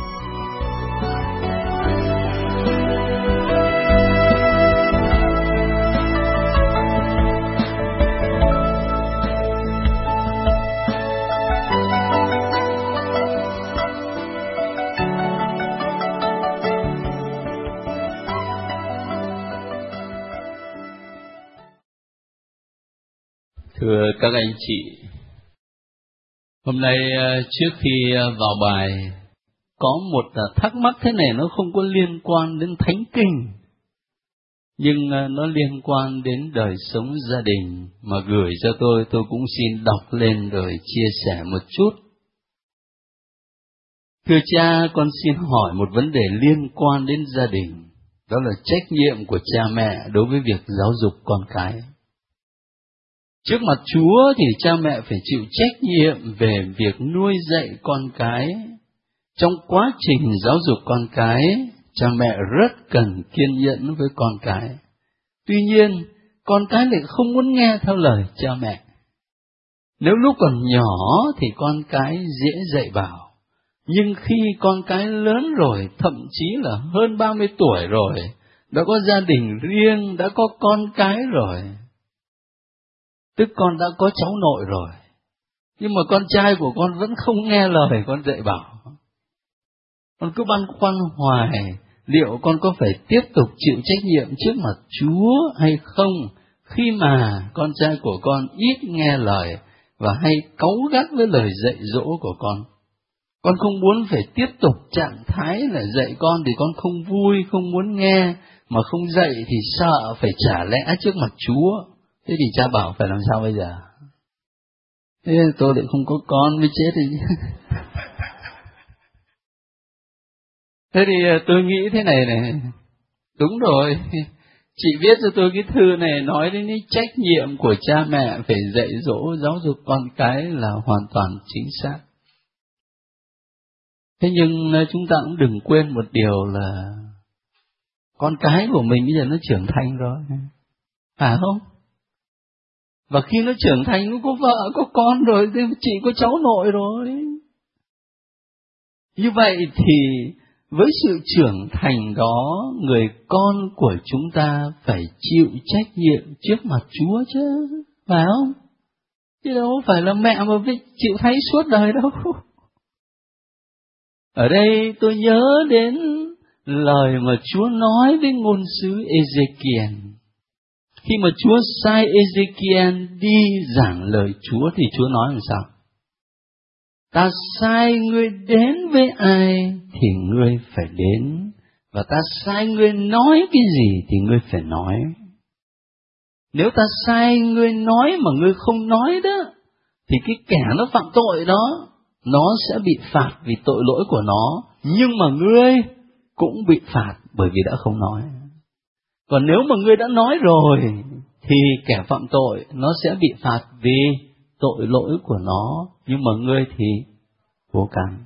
Thưa các anh chị, hôm nay trước khi vào bài, có một thắc mắc thế này, nó không có liên quan đến thánh kinh, nhưng nó liên quan đến đời sống gia đình mà gửi cho tôi cũng xin đọc lên rồi chia sẻ một chút. Thưa cha, con xin hỏi một vấn đề liên quan đến gia đình. Đó là trách nhiệm của cha mẹ đối với việc giáo dục con cái. Trước mặt Chúa thì cha mẹ phải chịu trách nhiệm về việc nuôi dạy con cái. Trong quá trình giáo dục con cái, cha mẹ rất cần kiên nhẫn với con cái. Tuy nhiên, con cái lại không muốn nghe theo lời cha mẹ. Nếu lúc còn nhỏ thì con cái dễ dạy bảo. Nhưng khi con cái lớn rồi, thậm chí là hơn 30 tuổi rồi, đã có gia đình riêng, đã có con cái rồi, tức con đã có cháu nội rồi, nhưng mà con trai của con vẫn không nghe lời con dạy bảo. Con cứ băn khoăn hoài, liệu con có phải tiếp tục chịu trách nhiệm trước mặt Chúa hay không, khi mà con trai của con ít nghe lời và hay cáu gắt với lời dạy dỗ của con. Con không muốn phải tiếp tục trạng thái là dạy con thì con không vui, không muốn nghe, mà không dạy thì sợ phải trả lẽ trước mặt Chúa. Thế thì cha bảo phải làm sao bây giờ? Thế tôi lại không có con mới chết thì thế thì tôi nghĩ thế này này, đúng rồi, chị viết cho tôi cái thư này nói đến cái trách nhiệm của cha mẹ phải dạy dỗ giáo dục con cái là hoàn toàn chính xác. Thế nhưng chúng ta cũng đừng quên một điều là con cái của mình bây giờ nó trưởng thành rồi, phải không? Và khi nó trưởng thành nó có vợ, có con rồi, thì chị có cháu nội rồi. Như vậy thì với sự trưởng thành đó, người con của chúng ta phải chịu trách nhiệm trước mặt Chúa chứ, phải không? Chứ đâu phải là mẹ mà phải chịu thay suốt đời đâu. Ở đây tôi nhớ đến lời mà Chúa nói với ngôn sứ Ê-dê-ki-ên. Khi mà Chúa sai Ê-dê-ki-ên đi giảng lời Chúa thì Chúa nói làm sao? Ta sai ngươi đến với ai thì ngươi phải đến, và ta sai ngươi nói cái gì thì ngươi phải nói. Nếu ta sai ngươi nói mà ngươi không nói đó, thì cái kẻ nó phạm tội đó, nó sẽ bị phạt vì tội lỗi của nó, nhưng mà ngươi cũng bị phạt bởi vì đã không nói. Còn nếu mà ngươi đã nói rồi, thì kẻ phạm tội nó sẽ bị phạt vì tội lỗi của nó, nhưng mà ngươi thì vô can.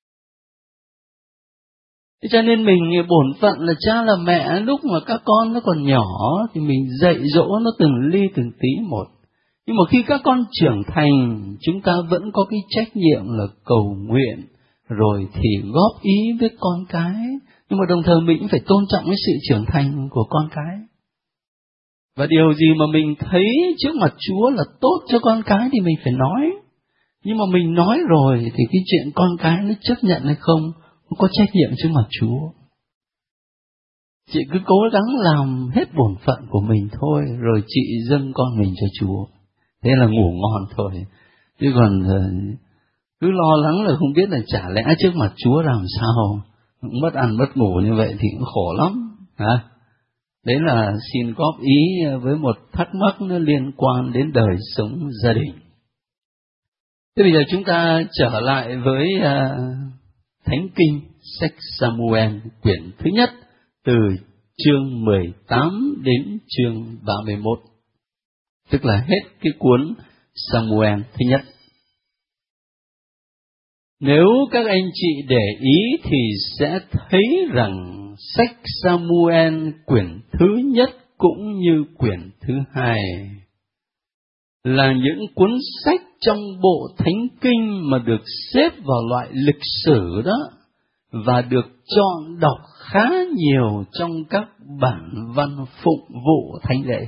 Thế cho nên mình bổn phận là cha là mẹ, lúc mà các con nó còn nhỏ thì mình dạy dỗ nó từng ly từng tí một. Nhưng mà khi các con trưởng thành, chúng ta vẫn có cái trách nhiệm là cầu nguyện, rồi thì góp ý với con cái. Nhưng mà đồng thời mình cũng phải tôn trọng cái sự trưởng thành của con cái. Và điều gì mà mình thấy trước mặt Chúa là tốt cho con cái thì mình phải nói. Nhưng mà mình nói rồi thì cái chuyện con cái nó chấp nhận hay không, nó có trách nhiệm trước mặt Chúa. Chị cứ cố gắng làm hết bổn phận của mình thôi, rồi chị dâng con mình cho Chúa. Thế là ngủ ngon thôi. Chứ còn cứ lo lắng là không biết là chả lẽ trước mặt Chúa làm sao, mất ăn mất ngủ như vậy thì cũng khổ lắm. Đấy là xin góp ý với một thắc mắc nó liên quan đến đời sống gia đình. Thế bây giờ chúng ta trở lại với Thánh Kinh sách Samuel quyển thứ nhất từ chương 18 đến chương 31. Tức là hết cái cuốn Samuel thứ nhất. Nếu các anh chị để ý thì sẽ thấy rằng sách Samuel quyển thứ nhất cũng như quyển thứ hai là những cuốn sách trong bộ Thánh Kinh mà được xếp vào loại lịch sử đó, và được chọn đọc khá nhiều trong các bản văn phụng vụ thánh lễ.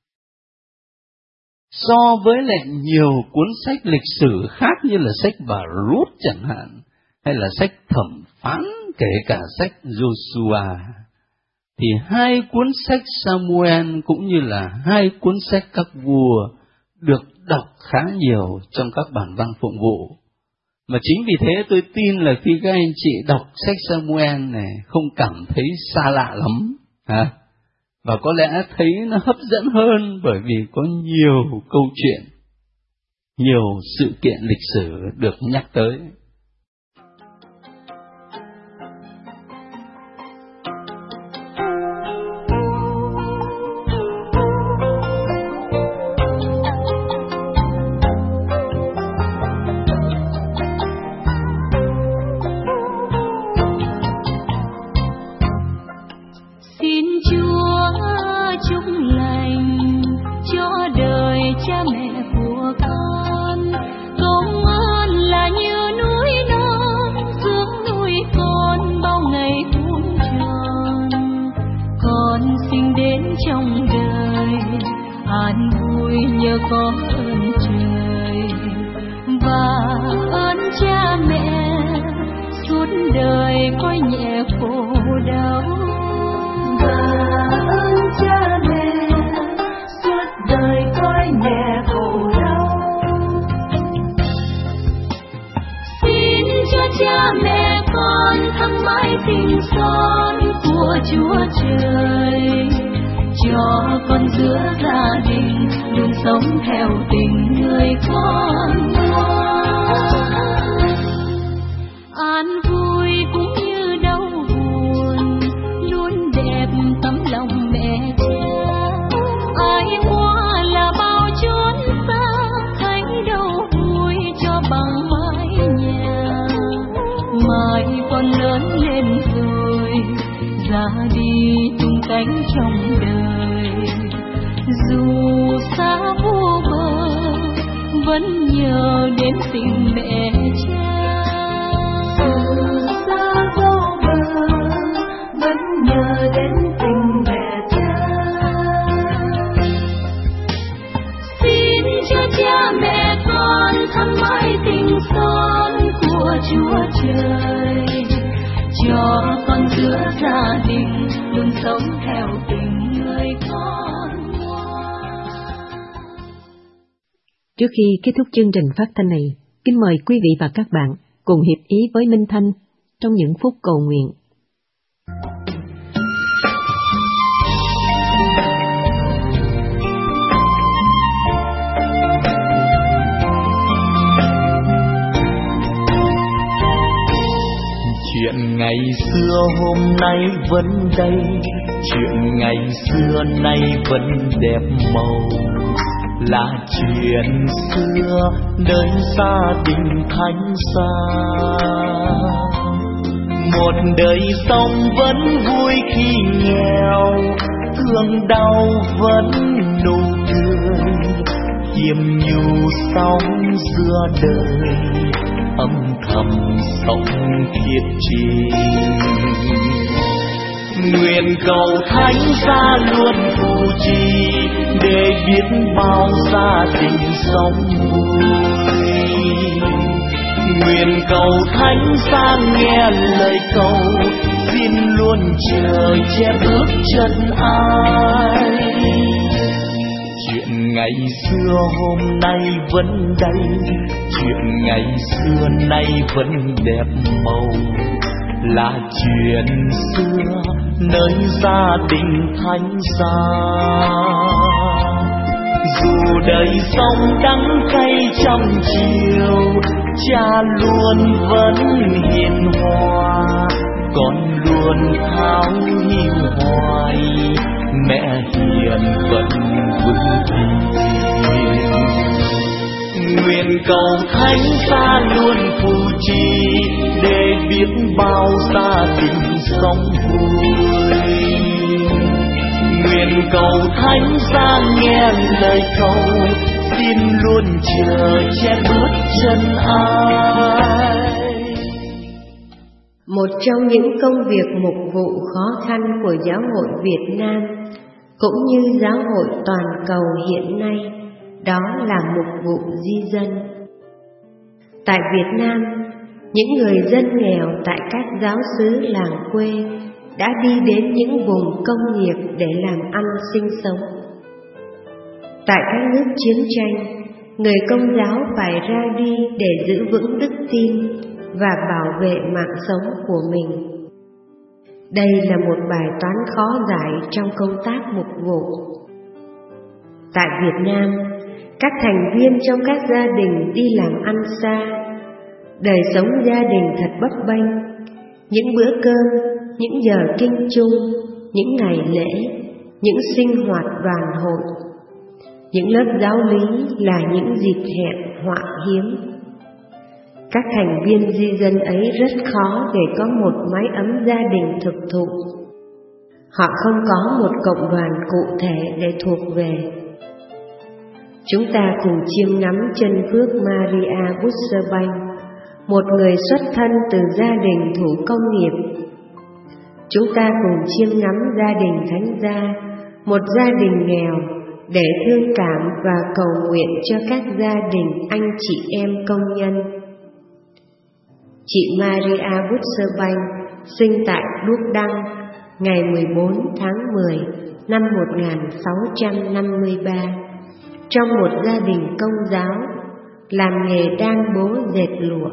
So với lại nhiều cuốn sách lịch sử khác như là sách Bà Rút chẳng hạn, hay là sách Thẩm Phán, kể cả sách Joshua, thì hai cuốn sách Samuel cũng như là hai cuốn sách các vua được đọc khá nhiều trong các bản văn phụng vụ. Mà chính vì thế tôi tin là khi các anh chị đọc sách Samuel này không cảm thấy xa lạ lắm, và có lẽ thấy nó hấp dẫn hơn bởi vì có nhiều câu chuyện, nhiều sự kiện lịch sử được nhắc tới. đời coi nhẹ khổ đau. Và ơn cha mẹ suốt đời coi nhẹ khổ đau. Xin cho cha mẹ con thắm mãi tình son của Chúa Trời, cho con giữa gia đình luôn sống theo tình người con ngoan. An vui cũng như đau buồn, luôn đẹp tấm lòng mẹ cha. Ai qua là bao chốn xa, thấy đâu vui cho bằng mái nhà. Mai con lớn lên rồi, ra đi tung cánh trong đời. Dù xa vô bờ, vẫn nhớ đến tình mẹ cha. Dù xa vô bờ, vẫn nhớ đến tình mẹ cha. Xin cho cha mẹ con thắm mãi tình son của Chúa Trời, cho con giữa gia đình luôn sống theo tình người con ngoan. Trước khi kết thúc chương trình phát thanh này, kính mời quý vị và các bạn cùng hiệp ý với Minh Thanh trong những phút cầu nguyện. Chuyện ngày xưa hôm nay vẫn đây, chuyện ngày xưa nay vẫn đẹp màu. Là chuyện xưa nơi gia đình thánh xa, một đời sống vẫn vui khi nghèo, thương đau vẫn nụ cười, hiềm nhu sóng giữa đời, âm thầm sống thiệt chí. Nguyện cầu thánh gia luôn phù trì, để biết bao gia đình sống vui. Nguyện cầu thánh gia nghe lời cầu, xin luôn chờ che bước chân ai. Chuyện ngày xưa hôm nay vẫn đây, chuyện ngày xưa nay vẫn đẹp màu. Là chuyện xưa nơi gia đình thánh xa, dù đời sống đắng cay trăm chiều, cha luôn vẫn hiền hòa, con luôn tháo hiu hoài, mẹ hiền vẫn vững tin. Nguyện cầu thánh xa luôn phù trì, để biết bao gia đình sống vui. Nguyện cầu thánh xa nghe lời cầu, xin luôn chờ che bước chân ai. Một trong những công việc mục vụ khó khăn của giáo hội Việt Nam cũng như giáo hội toàn cầu hiện nay, đó là mục vụ di dân. Tại Việt Nam, những người dân nghèo tại các giáo xứ làng quê đã đi đến những vùng công nghiệp để làm ăn sinh sống. Tại các nước chiến tranh, người Công giáo phải ra đi để giữ vững đức tin và bảo vệ mạng sống của mình. Đây là một bài toán khó giải trong công tác mục vụ. Tại Việt Nam, các thành viên trong các gia đình đi làm ăn xa, đời sống gia đình thật bấp bênh. Những bữa cơm, những giờ kinh chung, những ngày lễ, những sinh hoạt đoàn hội, những lớp giáo lý là những dịp hẹn họa hiếm. Các thành viên di dân ấy rất khó để có một mái ấm gia đình thực thụ. Họ không có một cộng đoàn cụ thể để thuộc về. Chúng ta cùng chiêm ngắm chân phước Maria Buserbank, một người xuất thân từ gia đình thủ công nghiệp. Chúng ta cùng chiêm ngắm gia đình Thánh Gia, một gia đình nghèo, để thương cảm và cầu nguyện cho các gia đình anh chị em công nhân. Chị Maria Buserbank sinh tại Đuốc Đăng ngày 14 tháng 10 năm 1653 trong một gia đình Công giáo làm nghề đan bố dệt lụa.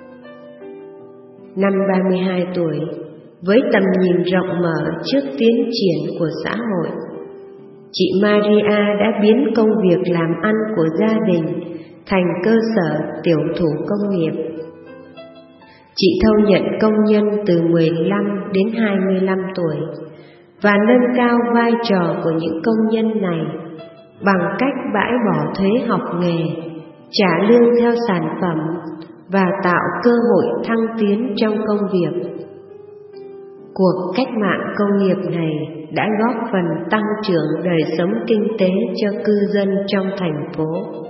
Năm 32 tuổi, với tầm nhìn rộng mở trước tiến triển của xã hội, chị Maria đã biến công việc làm ăn của gia đình thành cơ sở tiểu thủ công nghiệp. Chị thâu nhận công nhân từ 15 đến 25 tuổi và nâng cao vai trò của những công nhân này bằng cách bãi bỏ thuế học nghề, trả lương theo sản phẩm và tạo cơ hội thăng tiến trong công việc. Cuộc cách mạng công nghiệp này đã góp phần tăng trưởng đời sống kinh tế cho cư dân trong thành phố.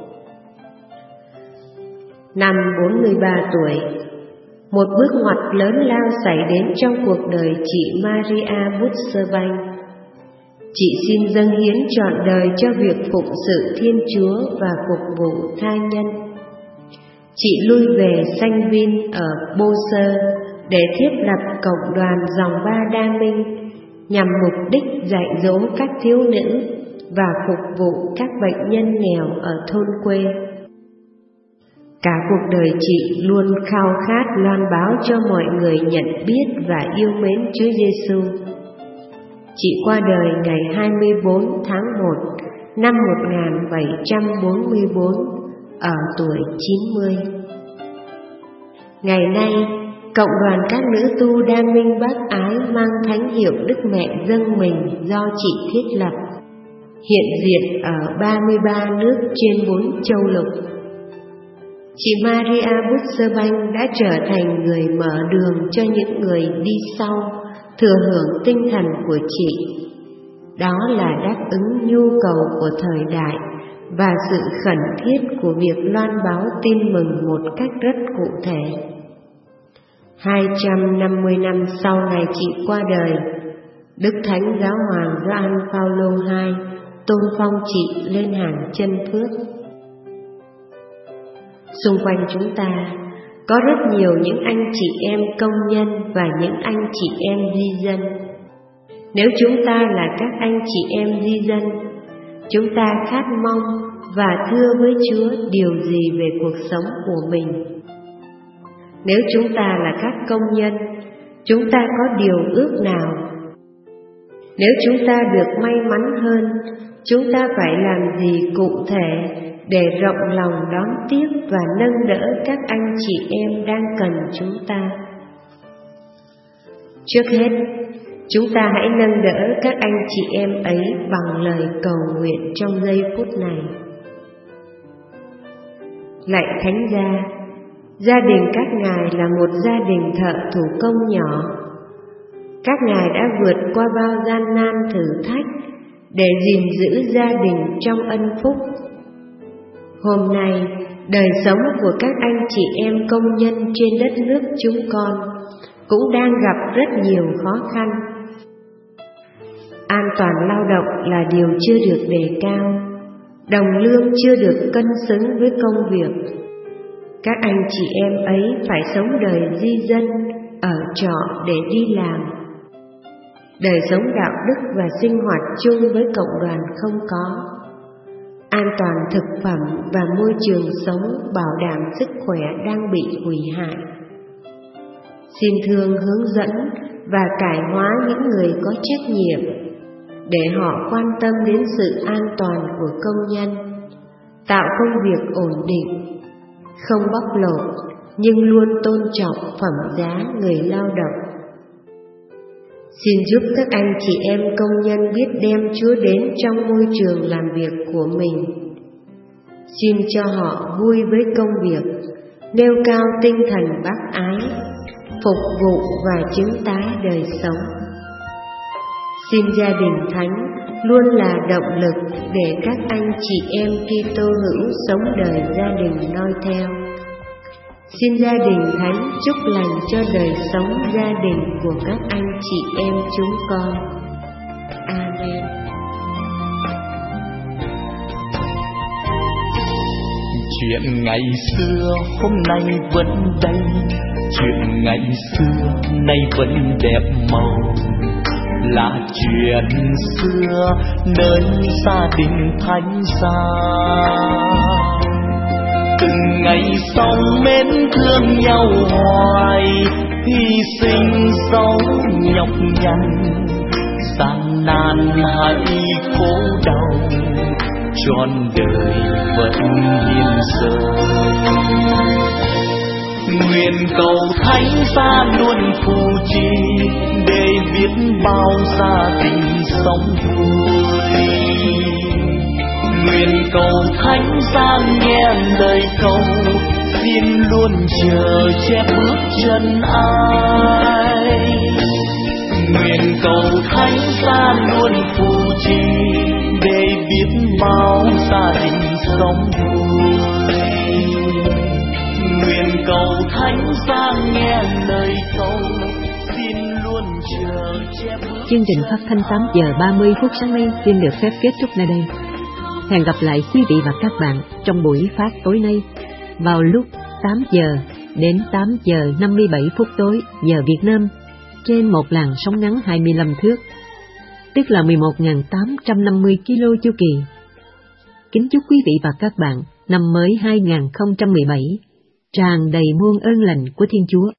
Năm 43 tuổi, một bước ngoặt lớn lao xảy đến trong cuộc đời chị Maria Butzerbank. Chị xin dâng hiến trọn đời cho việc phụng sự Thiên Chúa và phục vụ tha nhân. Chị lui về Sanh Vin ở Beauce để thiết lập cộng đoàn dòng Ba Đa Minh nhằm mục đích dạy dỗ các thiếu nữ và phục vụ các bệnh nhân nghèo ở thôn quê. Cả cuộc đời chị luôn khao khát loan báo cho mọi người nhận biết và yêu mến Chúa Giêsu. Chị qua đời ngày 24 tháng 1 năm 1744 ở tuổi 90. Ngày nay, cộng đoàn các nữ tu Đa Minh Bác Ái mang thánh hiệu Đức Mẹ dâng mình do chị thiết lập, hiện diện ở 33 nước trên 4 châu lục. Chị Maria Butzerbank đã trở thành người mở đường cho những người đi sau thừa hưởng tinh thần của chị. Đó là đáp ứng nhu cầu của thời đại và sự khẩn thiết của việc loan báo tin mừng một cách rất cụ thể. 250 năm sau ngày chị qua đời, Đức Thánh Giáo Hoàng Gioan Phaolô II tôn phong chị lên hàng chân phước. Xung quanh chúng ta có rất nhiều những anh chị em công nhân và những anh chị em di dân. Nếu chúng ta là các anh chị em di dân, chúng ta khát mong và thưa với Chúa điều gì về cuộc sống của mình. Nếu chúng ta là các công nhân, chúng ta có điều ước nào? Nếu chúng ta được may mắn hơn, chúng ta phải làm gì cụ thể để rộng lòng đón tiếp và nâng đỡ các anh chị em đang cần chúng ta? Trước hết, chúng ta hãy nâng đỡ các anh chị em ấy bằng lời cầu nguyện trong giây phút này. Lạy Thánh Gia, gia đình các ngài là một gia đình thợ thủ công nhỏ. Các ngài đã vượt qua bao gian nan thử thách để gìn giữ gia đình trong ân phúc. Hôm nay, đời sống của các anh chị em công nhân trên đất nước chúng con cũng đang gặp rất nhiều khó khăn. An toàn lao động là điều chưa được đề cao, đồng lương chưa được cân xứng với công việc. Các anh chị em ấy phải sống đời di dân, ở trọ để đi làm. Đời sống đạo đức và sinh hoạt chung với cộng đoàn không có. An toàn thực phẩm và môi trường sống bảo đảm sức khỏe đang bị hủy hại. Xin thương hướng dẫn và cải hóa những người có trách nhiệm để họ quan tâm đến sự an toàn của công nhân, tạo công việc ổn định, không bóc lột nhưng luôn tôn trọng phẩm giá người lao động. Xin giúp các anh chị em công nhân biết đem Chúa đến trong môi trường làm việc của mình. Xin cho họ vui với công việc, nêu cao tinh thần bác ái, phục vụ và chứng tái đời sống. Xin gia đình thánh luôn là động lực để các anh chị em Kitô hữu sống đời gia đình noi theo. Xin gia đình thánh chúc lành cho đời sống gia đình của các anh chị em chúng con. Amen. Chuyện ngày xưa hôm nay vẫn đây, chuyện ngày xưa nay vẫn đẹp màu, là chuyện xưa nơi gia đình thánh giá. Từng ngày sống mến thương nhau hoài, hy sinh sống nhọc nhằn, gian nan hãy khổ đau, trọn đời vẫn hiền dâng. Nguyện cầu thánh giá luôn phù trì, để biết bao gia đình sống vui. Nguyện cầu thánh giá nghe lời cầu, xin luôn chờ che bước chân ai. Nguyện cầu thánh giá luôn phù trì, để biết bao gia đình sống vui. Nguyện cầu thánh giá nghe lời cầu, xin luôn chờ che bước. Chương trình phát thanh 8 giờ 30 phút sáng nay xin được phép kết thúc nơi đây. Hẹn gặp lại quý vị và các bạn trong buổi phát tối nay vào lúc 8 giờ đến 8 giờ 57 phút tối giờ Việt Nam trên một làn sóng ngắn 25 thước, tức là 11.850 kilo chu kỳ. Kính chúc quý vị và các bạn năm mới 2017 tràn đầy muôn ơn lành của Thiên Chúa.